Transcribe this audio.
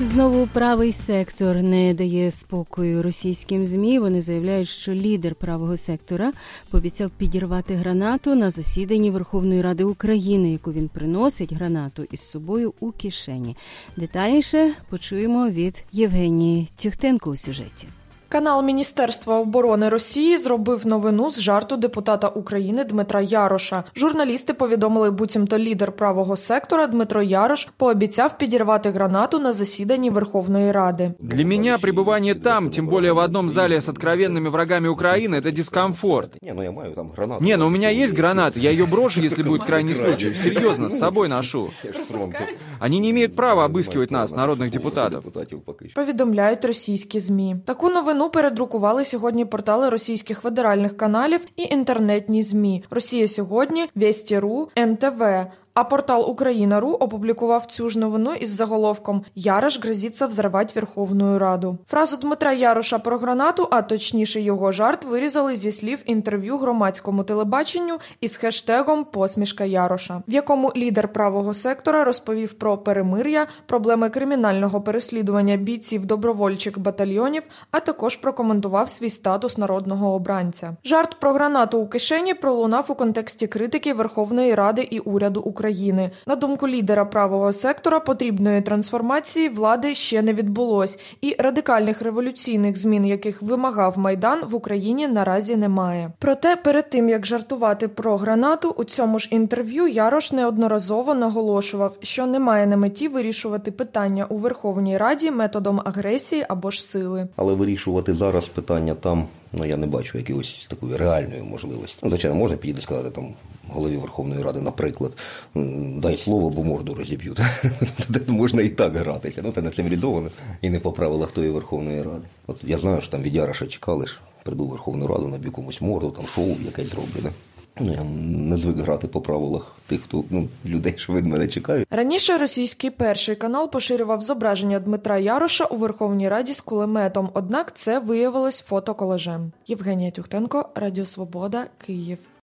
Знову правий сектор не дає спокою російським ЗМІ. Вони заявляють, що лідер правого сектора пообіцяв підірвати гранату на засіданні Верховної Ради України, яку він приносить гранату із собою у кишені. Детальніше почуємо від Євгенії Тюхтенко у сюжеті. Канал Міністерства оборони Росії зробив новину з жарту депутата України Дмитра Яроша. Журналісти повідомили, буцімто лідер правого сектора Дмитро Ярош пообіцяв підірвати гранату на засіданні Верховної Ради. Для меня пребывание там, тем более в одном зале с откровенными врагами Украины, это дискомфорт. Я маю там гранату. У меня есть граната, я ее брошу, если будет крайний случай. Серьезно, с собой ношу. Они не имеют права обыскивать нас, народных депутатов. Повідомляють російські ЗМІ. Таку новину передрукували сьогодні портали російських федеральних каналів і інтернетні ЗМІ. Росія сьогодні, Вєсті.ру, НТВ. А портал Україна.ру опублікував цю ж новину із заголовком «Ярош грозиться взорвать Верховну Раду». Фразу Дмитра Яроша про гранату, а точніше його жарт, вирізали зі слів інтерв'ю громадському телебаченню із хештегом «Посмішка Яроша», в якому лідер правого сектора розповів про перемир'я, проблеми кримінального переслідування бійців добровольчих батальйонів, а також прокоментував свій статус народного обранця. Жарт про гранату у кишені пролунав у контексті критики Верховної Ради і уряду України. На думку лідера правого сектора, потрібної трансформації влади ще не відбулось, і радикальних революційних змін, яких вимагав Майдан, в Україні наразі немає. Проте, перед тим, як жартувати про гранату, у цьому ж інтерв'ю Ярош неодноразово наголошував, що немає на меті вирішувати питання у Верховній Раді методом агресії або ж сили. Але вирішувати зараз питання там, я не бачу якоїсь такої реальної можливості. Звичайно, можна підійти сказати там голові Верховної Ради, наприклад, дай слово, бо морду розіб'ють. Можна і так гратися. Це не цивілізовано і не по правилах тої Верховної Ради. От я знаю, що там від Яроша чекали, що прийду в Верховну Раду, наб'ю комусь морду, там шоу якесь зроблю. Я не звик грати по правилах тих, хто людей, що від мене чекають. Раніше російський Перший канал поширював зображення Дмитра Яроша у Верховній Раді з кулеметом, однак це виявилось фотоколажем. Євгенія Тюхтенко, Радіо Свобода, Київ.